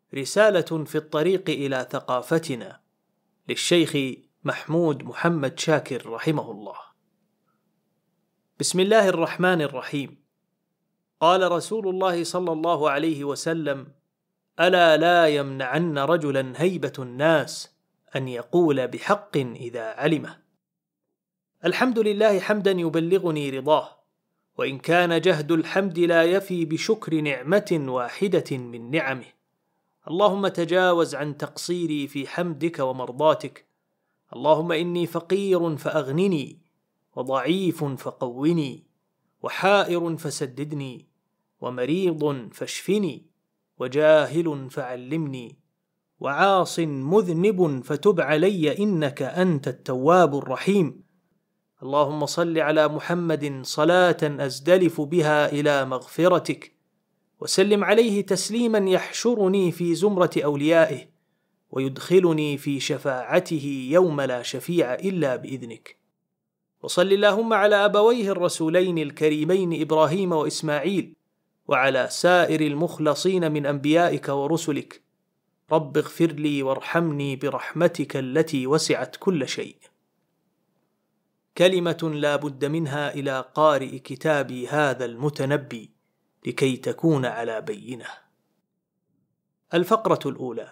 رسالة في الطريق إلى ثقافتنا، للشيخ محمود محمد شاكر رحمه الله. بسم الله الرحمن الرحيم. قال رسول الله صلى الله عليه وسلم: ألا لا يمنعن رجلا هيبة الناس أن يقول بحق إذا علمه. الحمد لله حمدا يبلغني رضاه، وإن كان جهد الحمد لا يفي بشكر نعمة واحدة من نعمه. اللهم تجاوز عن تقصيري في حمدك ومرضاتك. اللهم إني فقير فأغنني، وضعيف فقوني، وحائر فسددني، ومريض فاشفني، وجاهل فعلمني، وعاص مذنب فتب علي إنك أنت التواب الرحيم. اللهم صل على محمد صلاة أزدلف بها إلى مغفرتك، وسلم عليه تسليما يحشرني في زمرة أوليائه، ويدخلني في شفاعته يوم لا شفيع إلا بإذنك. وصل اللهم على أبويه الرسولين الكريمين إبراهيم وإسماعيل، وعلى سائر المخلصين من أنبيائك ورسلك. رب اغفر لي وارحمني برحمتك التي وسعت كل شيء. كلمة لا بد منها إلى قارئ كتابي هذا المتنبي لكي تكون على بينة. الفقرة الأولى: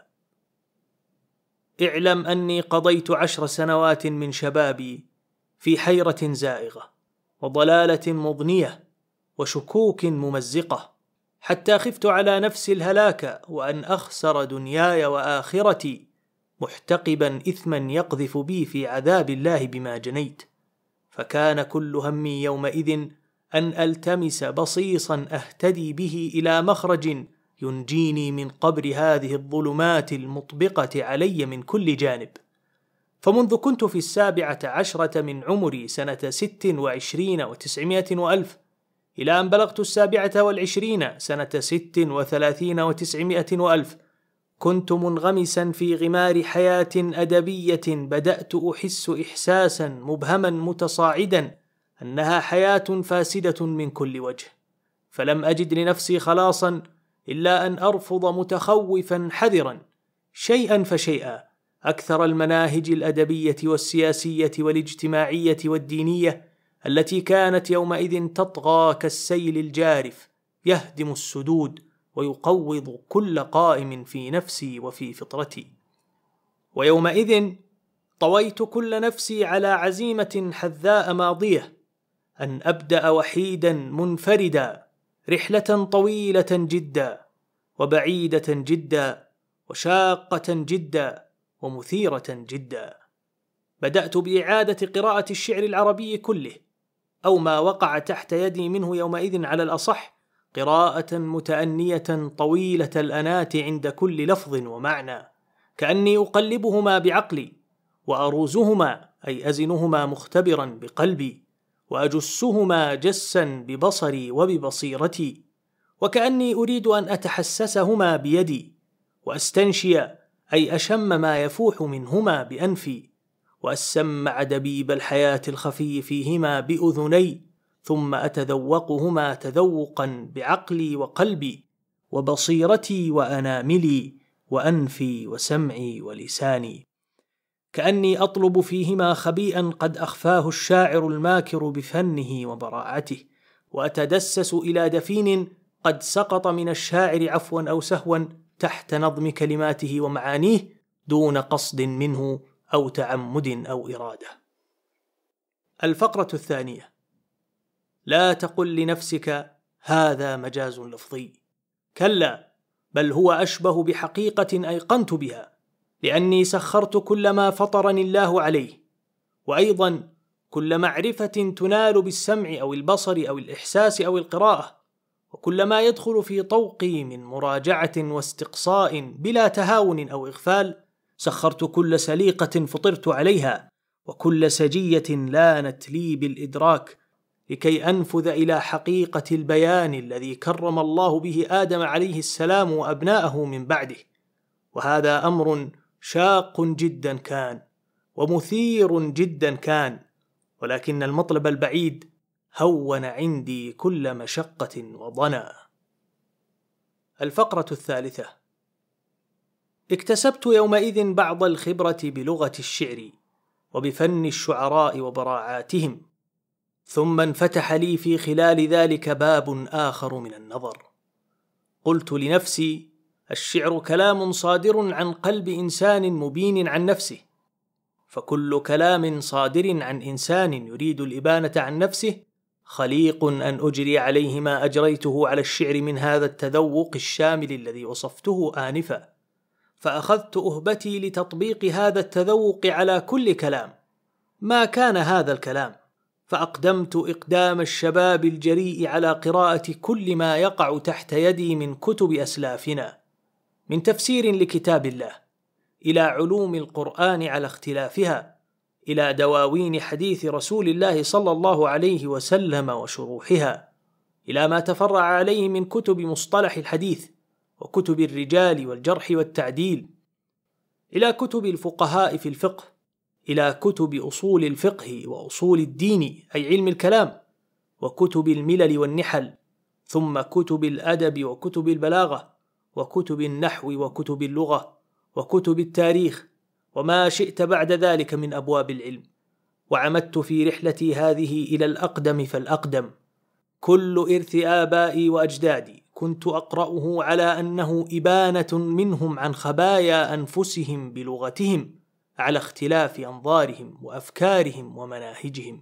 اعلم أني قضيت 10 سنوات من شبابي في حيرة زائغة، وضلالة مضنية، وشكوك ممزقة، حتى خفت على نفسي الهلاك، وأن أخسر دنياي وآخرتي، محتقبا إثما يقذف بي في عذاب الله بما جنيت. فكان كل همي يومئذ أن ألتمس بصيصا أهتدي به إلى مخرج ينجيني من قبر هذه الظلمات المطبقة علي من كل جانب. فمنذ كنت في 17 من عمري سنة 26 و900 وألف، إلى أن بلغت 27 سنة 36 و900 وألف، كنت منغمسا في غمار حياة أدبية بدأت أحس إحساسا مبهما متصاعدا أنها حياة فاسدة من كل وجه. فلم أجد لنفسي خلاصا إلا أن أرفض متخوفا حذرا شيئا فشيئا أكثر المناهج الأدبية والسياسية والاجتماعية والدينية التي كانت يومئذ تطغى كالسيل الجارف، يهدم السدود ويقوض كل قائم في نفسي وفي فطرتي. ويومئذ طويت كل نفسي على عزيمة حذاء ماضية، أن أبدأ وحيدا منفردا رحلة طويلة جدا، وبعيدة جدا، وشاقة جدا، ومثيرة جدا. بدأت بإعادة قراءة الشعر العربي كله، أو ما وقع تحت يدي منه يومئذ على الأصح، قراءة متأنية طويلة الأنات عند كل لفظ ومعنى، كأني أقلبهما بعقلي، وأروزهما أي أزنهما مختبرا بقلبي، وأجسهما جسا ببصري وببصيرتي، وكأني أريد أن أتحسسهما بيدي، وأستنشي أي أشم ما يفوح منهما بأنفي، وأسمع دبيب الحياة الخفي فيهما بأذني، ثم أتذوقهما تذوقا بعقلي وقلبي وبصيرتي وأناملي وأنفي وسمعي ولساني، كأني أطلب فيهما خبيئا قد أخفاه الشاعر الماكر بفنه وبراعته، وأتدسس إلى دفين قد سقط من الشاعر عفوا أو سهوا تحت نظم كلماته ومعانيه دون قصد منه أو تعمد أو إرادة. الفقرة الثانية: لا تقل لنفسك هذا مجاز لفظي، كلا، بل هو أشبه بحقيقة أيقنت بها، لأني سخرت كل ما فطرني الله عليه، وأيضا كل معرفة تنال بالسمع أو البصر أو الإحساس أو القراءة، وكل ما يدخل في طوقي من مراجعة واستقصاء بلا تهاون أو إغفال. سخرت كل سليقة فطرت عليها، وكل سجية لانت لي بالإدراك، لكي أنفذ إلى حقيقة البيان الذي كرم الله به آدم عليه السلام وأبناءه من بعده. وهذا أمر شاق جدا كان، ومثير جدا كان، ولكن المطلب البعيد هون عندي كل مشقة وضنا. الفقرة الثالثة: اكتسبت يومئذ بعض الخبرة بلغة الشعر وبفن الشعراء وبراعاتهم، ثم انفتح لي في خلال ذلك باب آخر من النظر. قلت لنفسي: الشعر كلام صادر عن قلب إنسان مبين عن نفسه، فكل كلام صادر عن إنسان يريد الإبانة عن نفسه خليق أن أجري عليه ما أجريته على الشعر من هذا التذوق الشامل الذي وصفته آنفا. فأخذت أهبتي لتطبيق هذا التذوق على كل كلام ما كان هذا الكلام، فأقدمت إقدام الشباب الجريء على قراءة كل ما يقع تحت يدي من كتب أسلافنا، من تفسير لكتاب الله إلى علوم القرآن على اختلافها، إلى دواوين حديث رسول الله صلى الله عليه وسلم وشروحها، إلى ما تفرع عليه من كتب مصطلح الحديث وكتب الرجال والجرح والتعديل، إلى كتب الفقهاء في الفقه، إلى كتب أصول الفقه وأصول الدين أي علم الكلام، وكتب الملل والنحل، ثم كتب الأدب وكتب البلاغة وكتب النحو وكتب اللغة وكتب التاريخ وما شئت بعد ذلك من أبواب العلم. وعمدت في رحلتي هذه إلى الأقدم فالأقدم. كل إرث آبائي وأجدادي كنت أقرأه على أنه إبانة منهم عن خبايا أنفسهم بلغتهم على اختلاف أنظارهم وأفكارهم ومناهجهم.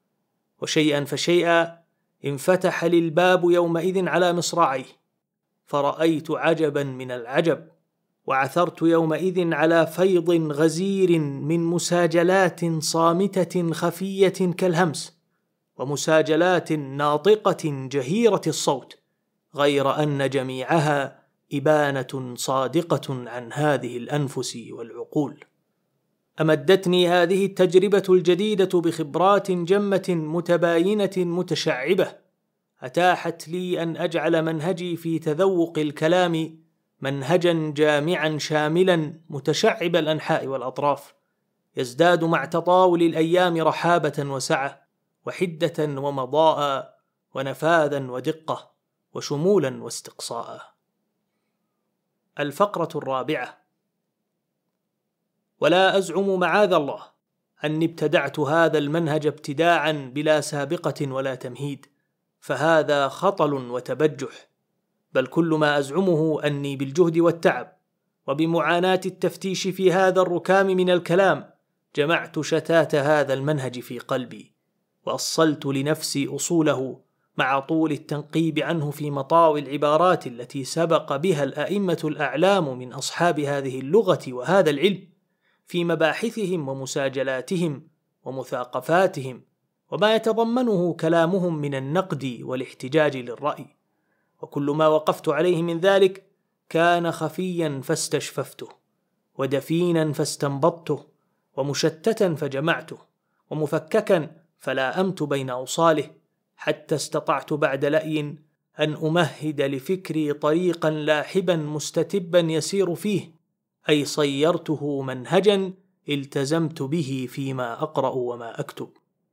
وشيئا فشيئا انفتح لي الباب يومئذ على مصراعيه، فرأيت عجبا من العجب، وعثرت يومئذ على فيض غزير من مساجلات صامتة خفية كالهمس، ومساجلات ناطقة جهيرة الصوت، غير أن جميعها إبانة صادقة عن هذه الأنفس والعقول. أمدتني هذه التجربة الجديدة بخبرات جمة متباينة متشعبة، أتاحت لي أن أجعل منهجي في تذوق الكلام منهجا جامعا شاملا متشعب الأنحاء والأطراف، يزداد مع تطاول الأيام رحابة وسعة وحدة ومضاء ونفاذا ودقة وشمولا واستقصاء. الفقرة الرابعة. ولا أزعم معاذ الله أني ابتدعت هذا المنهج ابتداعا بلا سابقة ولا تمهيد، فهذا خطل وتبجح، بل كل ما أزعمه أني بالجهد والتعب وبمعاناة التفتيش في هذا الركام من الكلام جمعت شتات هذا المنهج في قلبي، وأصلت لنفسي أصوله مع طول التنقيب عنه في مطاوي العبارات التي سبق بها الأئمة الأعلام من أصحاب هذه اللغة وهذا العلم في مباحثهم ومساجلاتهم ومثاقفاتهم، وما يتضمنه كلامهم من النقد والاحتجاج للرأي. وكل ما وقفت عليه من ذلك كان خفيا فاستشففته، ودفينا فاستنبطته، ومشتتا فجمعته، ومفككا فلاأمت بين أوصاله، حتى استطعت بعد لأي أن أمهد لفكري طريقا لاحبا مستتبا يسير فيه، أي صيرته منهجا التزمت به فيما أقرأ وما أكتب.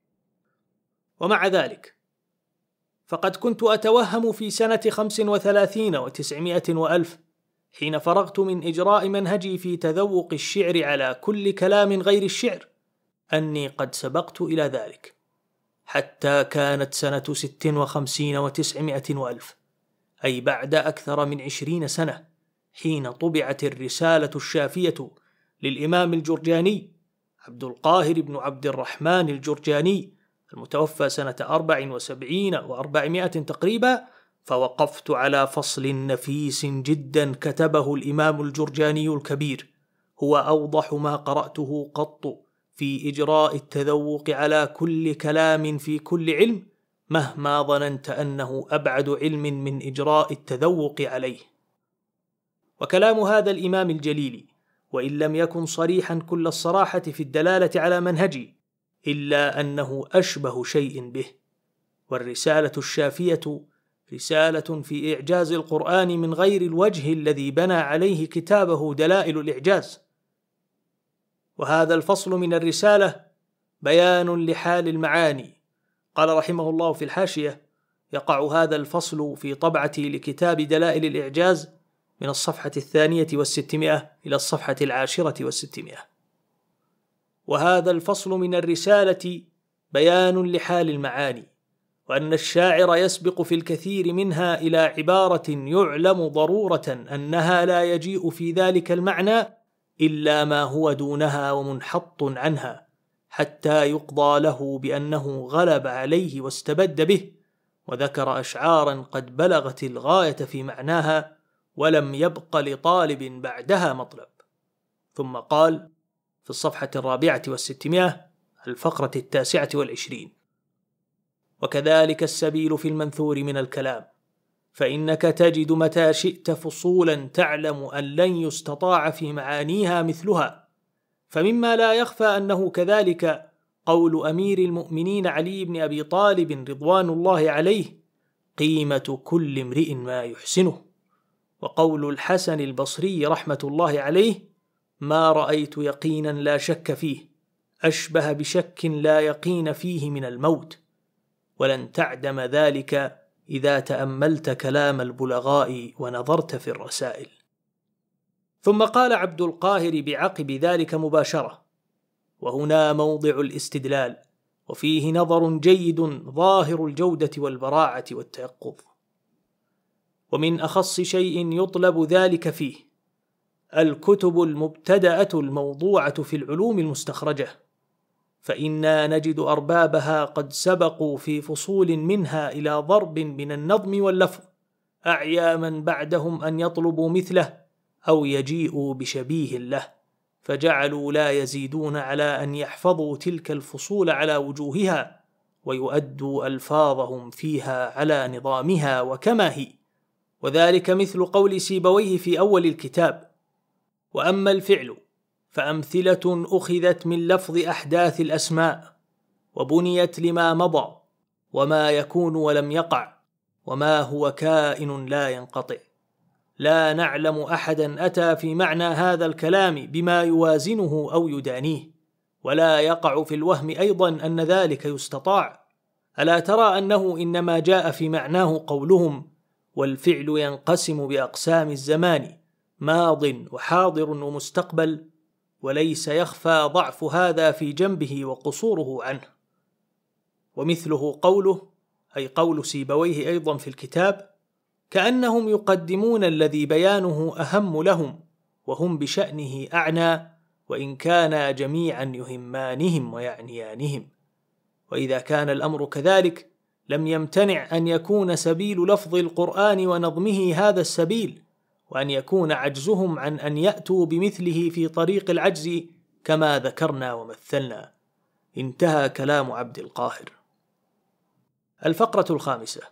ومع ذلك فقد كنت أتوهم في سنة 35 و900 وألف حين فرغت من إجراء منهجي في تذوق الشعر على كل كلام غير الشعر أني قد سبقت إلى ذلك، حتى كانت سنة 56 و900 وألف، أي بعد أكثر من 20 سنة، حين طبعت الرسالة الشافية للإمام الجرجاني عبد القاهر بن عبد الرحمن الجرجاني المتوفى سنة 74 و400 تقريبا، فوقفت على فصل نفيس جدا كتبه الإمام الجرجاني الكبير، هو أوضح ما قرأته قط في إجراء التذوق على كل كلام في كل علم، مهما ظننت أنه أبعد علم من إجراء التذوق عليه. وكلام هذا الإمام الجليل وإن لم يكن صريحا كل الصراحة في الدلالة على منهجي، إلا أنه أشبه شيء به. والرسالة الشافية رسالة في إعجاز القرآن من غير الوجه الذي بنى عليه كتابه دلائل الإعجاز. وهذا الفصل من الرسالة بيان لحال المعاني. قال رحمه الله في الحاشية: يقع هذا الفصل في طبعتي لكتاب دلائل الإعجاز من الصفحة 200 إلى الصفحة 10 و600. وهذا الفصل من الرسالة بيان لحال المعاني، وأن الشاعر يسبق في الكثير منها إلى عبارة يعلم ضرورة أنها لا يجيء في ذلك المعنى إلا ما هو دونها ومنحط عنها، حتى يقضى له بأنه غلب عليه واستبد به، وذكر أشعارا قد بلغت الغاية في معناها ولم يبق لطالب بعدها مطلب. ثم قال في الصفحة 400 الفقرة 29: وكذلك السبيل في المنثور من الكلام، فإنك تجد متى شئت فصولا تعلم أن لن يستطاع في معانيها مثلها. فمما لا يخفى أنه كذلك قول أمير المؤمنين علي بن أبي طالب رضوان الله عليه: قيمة كل امرئ ما يحسنه. وقول الحسن البصري رحمة الله عليه: ما رأيت يقينا لا شك فيه أشبه بشك لا يقين فيه من الموت، ولن تعدم ذلك إذا تأملت كلام البلغاء ونظرت في الرسائل. ثم قال عبد القاهر بعقب ذلك مباشرة: وهنا موضع الاستدلال، وفيه نظر جيد ظاهر الجودة والبراعة والتيقظ. ومن أخص شيء يطلب ذلك فيه الكتب المبتدأة الموضوعة في العلوم المستخرجة، فإنا نجد أربابها قد سبقوا في فصول منها إلى ضرب من النظم واللفظ أعيا من بعدهم أن يطلبوا مثله أو يجيئوا بشبيه له، فجعلوا لا يزيدون على أن يحفظوا تلك الفصول على وجوهها ويؤدوا ألفاظهم فيها على نظامها وكما هي. وذلك مثل قول سيبويه في أول الكتاب: وأما الفعل فأمثلة أخذت من لفظ أحداث الأسماء، وبنيت لما مضى وما يكون ولم يقع وما هو كائن لا ينقطع. لا نعلم أحدا أتى في معنى هذا الكلام بما يوازنه أو يدانيه، ولا يقع في الوهم أيضا أن ذلك يستطاع. ألا ترى أنه إنما جاء في معناه قولهم: والفعل ينقسم بأقسام الزمان ماض وحاضر ومستقبل، وليس يخفى ضعف هذا في جنبه وقصوره عنه. ومثله قوله، أي قول سيبويه أيضا في الكتاب: كأنهم يقدمون الذي بيانه أهم لهم وهم بشأنه أعنى، وإن كانا جميعا يهمانهم ويعنيانهم. وإذا كان الأمر كذلك لم يمتنع أن يكون سبيل لفظ القرآن ونظمه هذا السبيل، وأن يكون عجزهم عن أن يأتوا بمثله في طريق العجز كما ذكرنا ومثلنا. انتهى كلام عبد القاهر. الفقرة 5: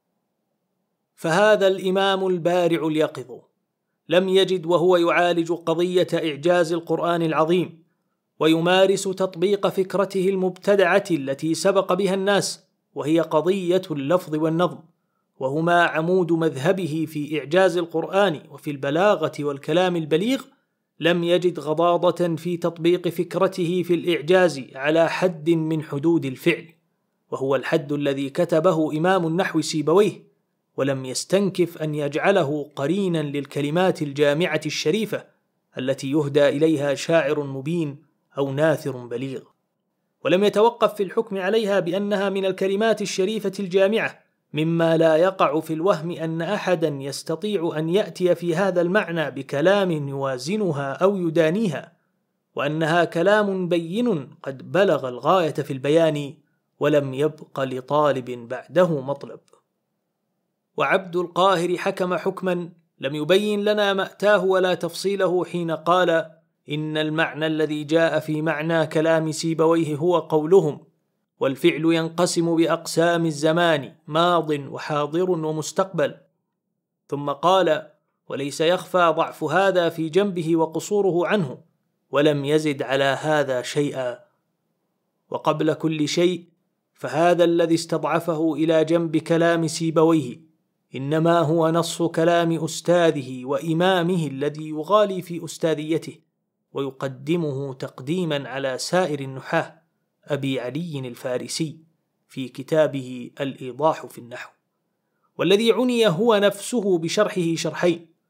فهذا الإمام البارع اليقظ لم يجد وهو يعالج قضية إعجاز القرآن العظيم ويمارس تطبيق فكرته المبتدعة التي سبق بها الناس، وهي قضية اللفظ والنظم، وهما عمود مذهبه في إعجاز القرآن وفي البلاغة والكلام البليغ، لم يجد غضاضة في تطبيق فكرته في الإعجاز على حد من حدود الفعل، وهو الحد الذي كتبه إمام النحو سيبويه، ولم يستنكف أن يجعله قرينا للكلمات الجامعة الشريفة التي يهدى إليها شاعر مبين أو ناثر بليغ، ولم يتوقف في الحكم عليها بأنها من الكلمات الشريفة الجامعة، مما لا يقع في الوهم أن أحدا يستطيع أن يأتي في هذا المعنى بكلام يوازنها أو يدانيها، وأنها كلام بين قد بلغ الغاية في البيان ولم يبق لطالب بعده مطلب. وعبد القاهر حكم حكما لم يبين لنا مأتاه ولا تفصيله حين قال: إن المعنى الذي جاء في معنى كلام سيبويه هو قولهم: والفعل ينقسم بأقسام الزمان ماض وحاضر ومستقبل. ثم قال: وليس يخفى ضعف هذا في جنبه وقصوره عنه، ولم يزد على هذا شيئا. وقبل كل شيء فهذا الذي استضعفه إلى جنب كلام سيبويه إنما هو نص كلام أستاذه وإمامه الذي يغالي في أستاذيته ويقدمه تقديما على سائر النحاة، أبي علي الفارسي في كتابه الإيضاح في النحو، والذي عني هو نفسه بشرحه شرحين: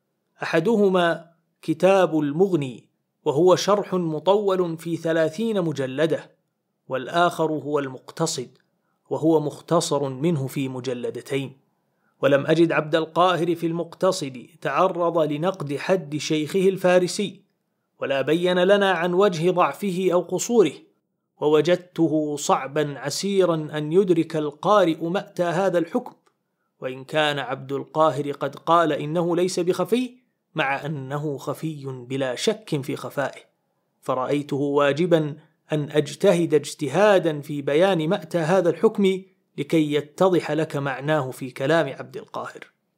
أحدهما كتاب المغني، وهو شرح مطول في 30 مجلدة، والآخر هو المقتصد، وهو مختصر منه في مجلدتين. ولم أجد عبد القاهر في المقتصد تعرض لنقد حد شيخه الفارسي، ولا بين لنا عن وجه ضعفه أو قصوره، ووجدته صعبا عسيرا أن يدرك القارئ مأتى هذا الحكم، وإن كان عبد القاهر قد قال إنه ليس بخفي، مع أنه خفي بلا شك في خفائه، فرأيته واجبا أن أجتهد اجتهادا في بيان مأتى هذا الحكم لكي يتضح لك معناه في كلام عبد القاهر.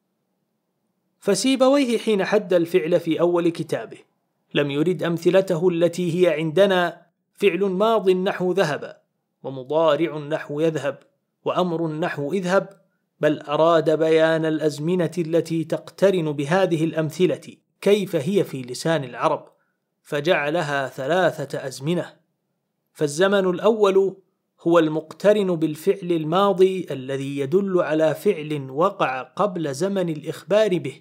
فسيبويه حين حد الفعل في أول كتابه لم يرد أمثلته التي هي عندنا فعل ماض نحو ذهب، ومضارع نحو يذهب، وأمر نحو اذهب، بل أراد بيان الأزمنة التي تقترن بهذه الأمثلة كيف هي في لسان العرب، فجعلها 3 أزمنة. فالزمن الأول هو المقترن بالفعل الماضي الذي يدل على فعل وقع قبل زمن الإخبار به،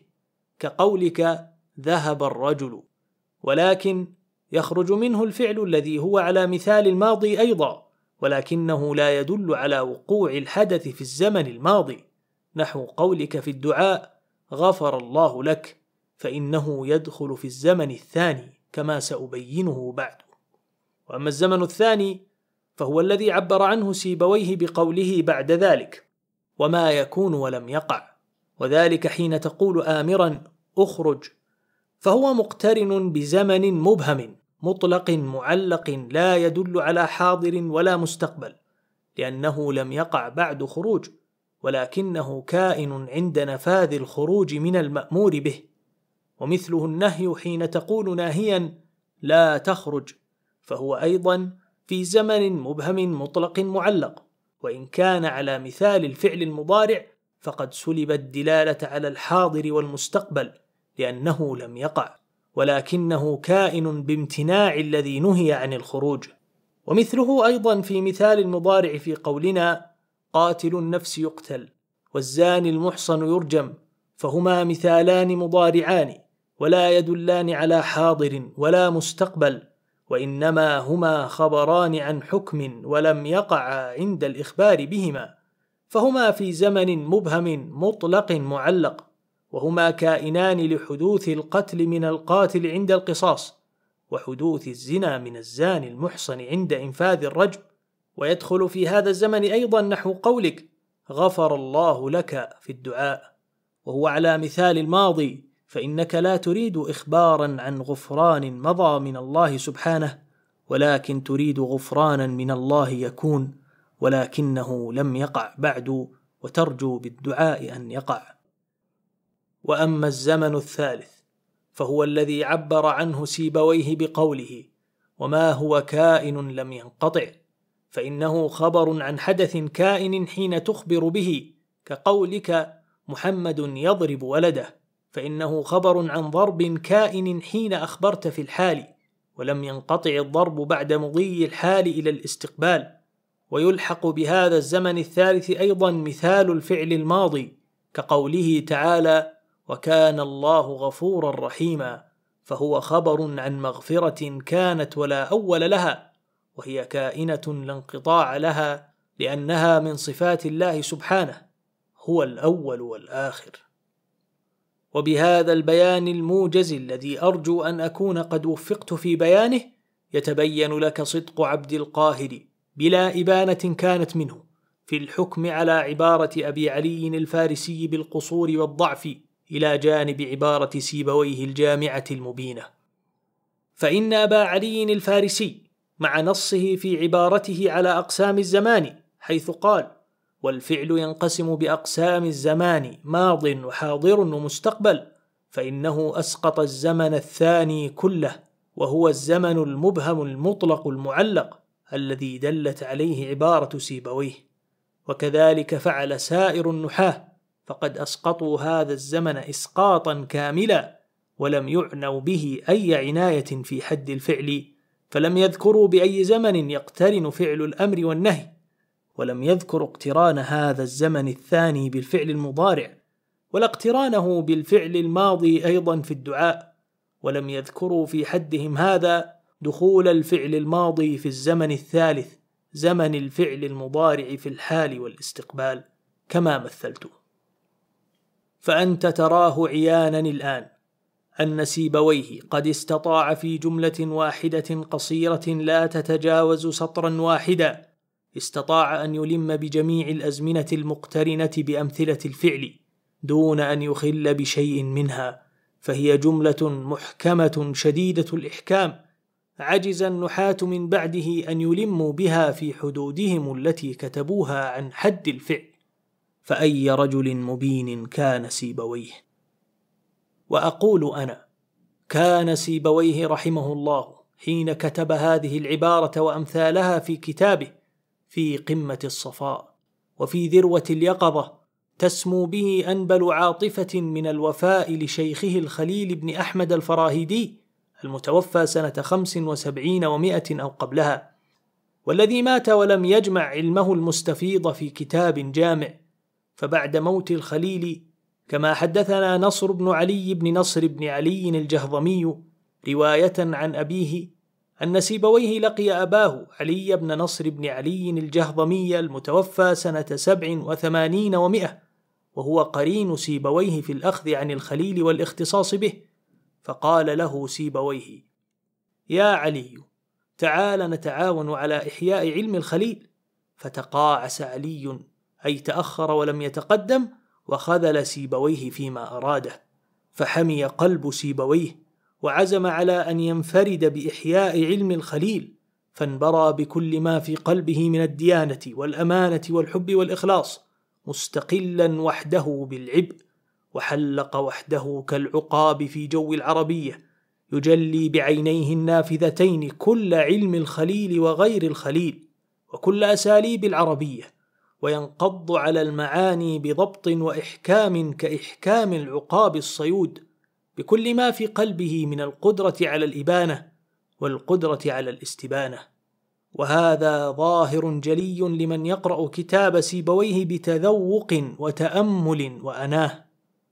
كقولك ذهب الرجل، ولكن يخرج منه الفعل الذي هو على مثال الماضي أيضا، ولكنه لا يدل على وقوع الحدث في الزمن الماضي، نحو قولك في الدعاء غفر الله لك، فإنه يدخل في الزمن الثاني كما سأبينه بعد. وأما الزمن الثاني فهو الذي عبر عنه سيبويه بقوله بعد ذلك وما يكون ولم يقع، وذلك حين تقول آمرا أخرج، فهو مقترن بزمن مبهم مطلق معلق لا يدل على حاضر ولا مستقبل، لأنه لم يقع بعد خروج، ولكنه كائن عند نفاذ الخروج من المأمور به. ومثله النهي حين تقول ناهيا لا تخرج، فهو أيضا في زمن مبهم مطلق معلق، وإن كان على مثال الفعل المضارع فقد سلب الدلالة على الحاضر والمستقبل لأنه لم يقع، ولكنه كائن بامتناع الذي نهي عن الخروج. ومثله أيضا في مثال المضارع في قولنا قاتل النفس يقتل والزاني المحصن يرجم، فهما مثالان مضارعان ولا يدلان على حاضر ولا مستقبل، وإنما هما خبران عن حكم ولم يقع عند الإخبار بهما، فهما في زمن مبهم مطلق معلق، وهما كائنان لحدوث القتل من القاتل عند القصاص، وحدوث الزنا من الزاني المحصن عند إنفاذ الرجم. ويدخل في هذا الزمن أيضا نحو قولك غفر الله لك في الدعاء، وهو على مثال الماضي، فإنك لا تريد إخبارا عن غفران مضى من الله سبحانه، ولكن تريد غفرانا من الله يكون ولكنه لم يقع بعد، وترجو بالدعاء أن يقع. وأما الزمن الثالث فهو الذي عبر عنه سيبويه بقوله وما هو كائن لم ينقطع، فإنه خبر عن حدث كائن حين تخبر به، كقولك محمد يضرب ولده، فإنه خبر عن ضرب كائن حين أخبرت في الحال، ولم ينقطع الضرب بعد مضي الحال إلى الاستقبال. ويلحق بهذا الزمن الثالث أيضا مثال الفعل الماضي، كقوله تعالى وكان الله غفورا رحيما، فهو خبر عن مغفرة كانت ولا أول لها، وهي كائنة لا انقطاع لها، لأنها من صفات الله سبحانه، هو الأول والآخر. وبهذا البيان الموجز الذي أرجو أن أكون قد وفقت في بيانه يتبين لك صدق عبد القاهر بلا إبانة كانت منه في الحكم على عبارة أبي علي الفارسي بالقصور والضعف إلى جانب عبارة سيبويه الجامعة المبينة. فإن أبا علي الفارسي مع نصه في عبارته على أقسام الزمان حيث قال والفعل ينقسم بأقسام الزمان ماض وحاضر ومستقبل، فإنه أسقط الزمن الثاني كله، وهو الزمن المبهم المطلق المعلق الذي دلت عليه عبارة سيبويه. وكذلك فعل سائر النحاة، فقد أسقطوا هذا الزمن إسقاطا كاملا، ولم يعنوا به أي عناية في حد الفعل، فلم يذكروا بأي زمن يقترن فعل الأمر والنهي، ولم يذكروا اقتران هذا الزمن الثاني بالفعل المضارع، ولا اقترانه بالفعل الماضي أيضا في الدعاء، ولم يذكروا في حدهم هذا دخول الفعل الماضي في الزمن الثالث، زمن الفعل المضارع في الحال والاستقبال كما مثلته. فأنت تراه عيانا الآن أن سيبويه قد استطاع في جملة واحدة قصيرة لا تتجاوز سطرا واحدا، استطاع أن يلم بجميع الأزمنة المقترنة بأمثلة الفعل دون أن يخل بشيء منها، فهي جملة محكمة شديدة الإحكام، عجز النحاة من بعده أن يلموا بها في حدودهم التي كتبوها عن حد الفعل. فأي رجل مبين كان سيبويه. وأقول أنا: كان سيبويه رحمه الله حين كتب هذه العبارة وأمثالها في كتابه في قمة الصفاء وفي ذروة اليقظة، تسمو به أنبل عاطفة من الوفاء لشيخه الخليل بن أحمد الفراهيدي المتوفى سنة 75 و100 أو قبلها، والذي مات ولم يجمع علمه المستفيض في كتاب جامع. فبعد موت الخليل، كما حدثنا نصر بن علي بن نصر بن علي الجهضمي رواية عن أبيه أن سيبويه لقي أباه علي بن نصر بن علي الجهضمي المتوفى سنة 87 و100، وهو قرين سيبويه في الأخذ عن الخليل والاختصاص به، فقال له سيبويه: يا علي، تعال نتعاون على إحياء علم الخليل. فتقاعس علي، أي تأخر ولم يتقدم، وخذل سيبويه فيما أراده، فحمي قلب سيبويه وعزم على أن ينفرد بإحياء علم الخليل، فانبرى بكل ما في قلبه من الديانة والأمانة والحب والإخلاص، مستقلا وحده بالعبء، وحلق وحده كالعقاب في جو العربية، يجلي بعينيه النافذتين كل علم الخليل وغير الخليل وكل أساليب العربية، وينقض على المعاني بضبط وإحكام كإحكام العقاب الصيود، بكل ما في قلبه من القدرة على الإبانة والقدرة على الاستبانة. وهذا ظاهر جلي لمن يقرأ كتاب سيبويه بتذوق وتأمل وأناه،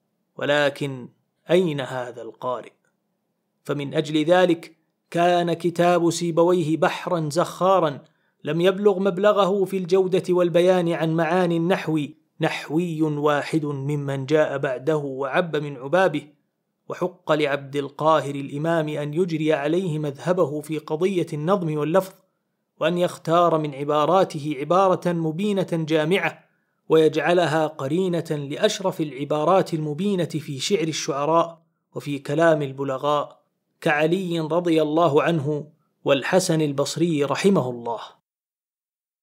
ولكن أين هذا القارئ؟ فمن أجل ذلك كان كتاب سيبويه بحرا زخارا لم يبلغ مبلغه في الجودة والبيان عن معاني النحو نحوي واحد ممن جاء بعده وعب من عبابه، وحق لعبد القاهر الإمام أن يجري عليه مذهبه في قضية النظم واللفظ، وأن يختار من عباراته عبارة مبينة جامعة، ويجعلها قرينة لأشرف العبارات المبينة في شعر الشعراء وفي كلام البلغاء، كعلي رضي الله عنه والحسن البصري رحمه الله.